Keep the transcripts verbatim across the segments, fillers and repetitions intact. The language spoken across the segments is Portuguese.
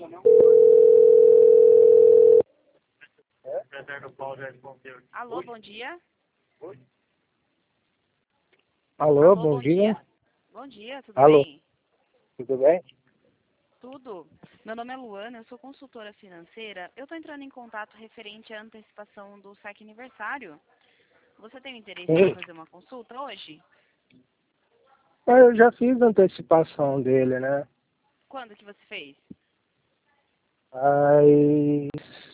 Alô, bom dia. Alô, Alô, bom, bom dia. dia. Bom dia, tudo Alô, bem? tudo bem? Tudo. Meu nome é Luana, eu sou consultora financeira. Eu estou entrando em contato referente à antecipação do saque aniversário. Você tem interesse Sim. em fazer uma consulta hoje? É, Eu já fiz a antecipação dele, né? Quando que você fez? Aí,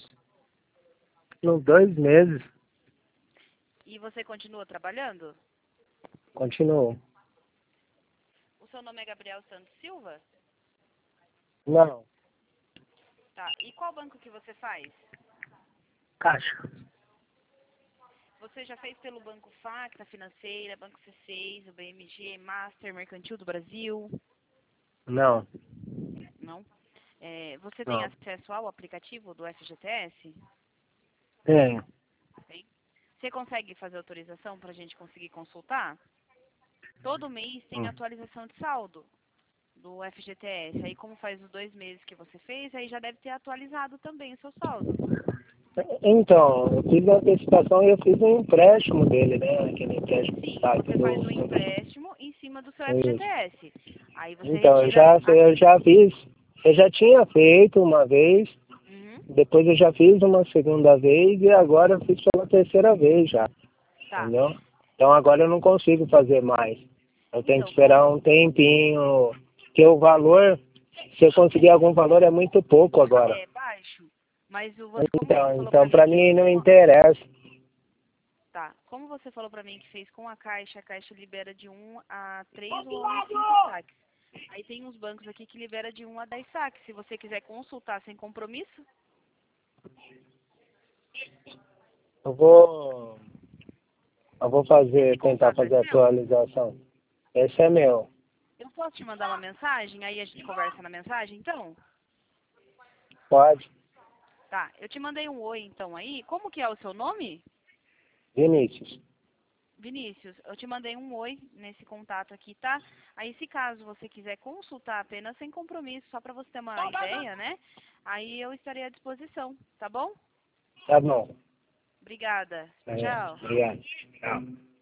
nos dois meses, E você continua trabalhando? continuou. O seu nome é Gabriel Santos Silva? Não, Tá. E qual banco que você faz? caixa. Você já fez pelo Banco Facta Financeira, Banco C seis, o B M G, Master, Mercantil do Brasil? Não, Não? É, você tem não. acesso ao aplicativo do F G T S? Tenho. Tem. Você consegue fazer autorização para a gente conseguir consultar? Todo mês tem Hum. atualização de saldo do F G T S. Aí, como faz os dois meses que você fez, aí já deve ter atualizado também o seu saldo. Então, eu fiz a antecipação e eu fiz um empréstimo dele, né? Aquele empréstimo Sim, que tá aqui você faz o do... empréstimo em cima do seu Isso. F G T S. Aí você Então, eu retira... já, A... eu já fiz, eu já tinha feito uma vez, Uhum, depois eu já fiz uma segunda vez e agora eu fiz pela terceira vez já, tá. entendeu? Então agora eu não consigo fazer mais. Eu tenho que Então, esperar como... um tempinho, porque o valor, se eu conseguir algum valor, é muito pouco agora. É baixo, mas o, você- como você Então, falou pra então mim para que mim fez não com a... interessa. Tá, como você falou pra mim que fez com a Caixa, a Caixa libera de um a três ou a um a cinco saques. Aí tem uns bancos aqui que libera de um a dez saques. Se você quiser consultar sem compromisso, Eu vou, eu vou fazer, esse tentar contato é fazer a seu? atualização. Esse é meu. Eu posso te mandar uma mensagem, aí a gente conversa na mensagem, então? Pode. Tá, eu te mandei um oi, então, aí. Como que é o seu nome? Vinícius. Vinícius, eu te mandei um oi nesse contato aqui, tá? Aí, se caso você quiser consultar apenas sem compromisso, só para você ter uma ideia, né? Aí eu estarei à disposição, tá bom? Tá bom. Obrigada. É, Tchau. obrigado. Tchau.